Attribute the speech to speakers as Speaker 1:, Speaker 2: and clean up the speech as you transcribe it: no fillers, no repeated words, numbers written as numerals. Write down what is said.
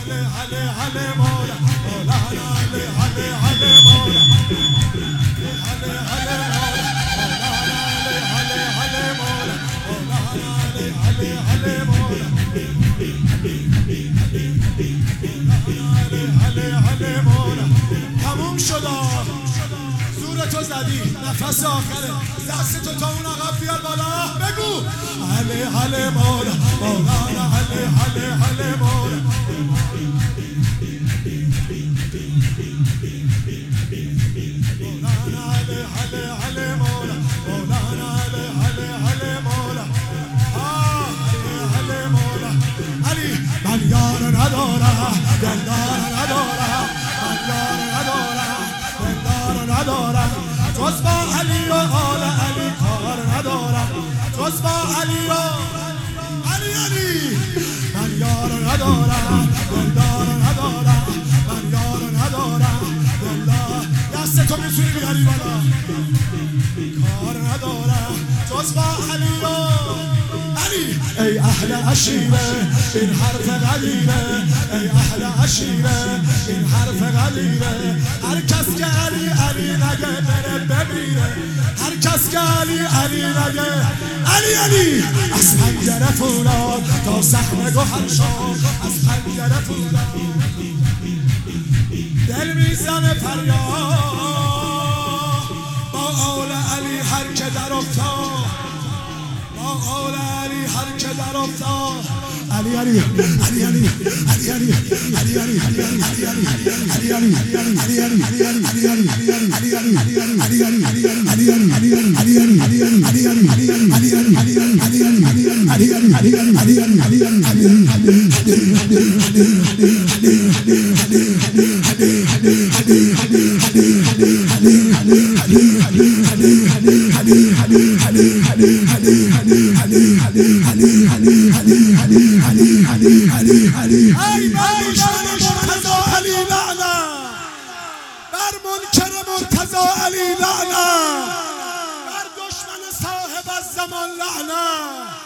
Speaker 1: تموم شد زور تو زدی نفس آخره دست تو تا اون عقب بیار بالا بگو علی علی مولا مولانا علی علی علی مولا مولانا علی علی علی مولا مولانا علی علی علی مولا علی مولا علی من یار ندارم دلدار ندارم من یار ندارم دلدار ندارم جز با علی و آل علی کار ندارم جز با علی و علی من یار ندارم دلدار ندارم من یار ندارم دلدار دست تو میتونی بیاری بالا کار ندارم جز با علی و علی ای اهل عشیره این حرف قدیره ای اهل عشیره این حرف قدیره هر کس که علی علی نگه بره بمیره هر کس که علی علی نگه علی علی از پنجره فولاد تا صحن گوهرشاد از پنجره فولاد دل میزنه فریاد با آل علی هر که در افتاد آل علی هر که در افتاد علی علی علی علی علی علی علی علی علی علی ای مرتضی علی لعنه بر منکر مرتضی علی لعنه بر دشمن صاحب الزمان لعنه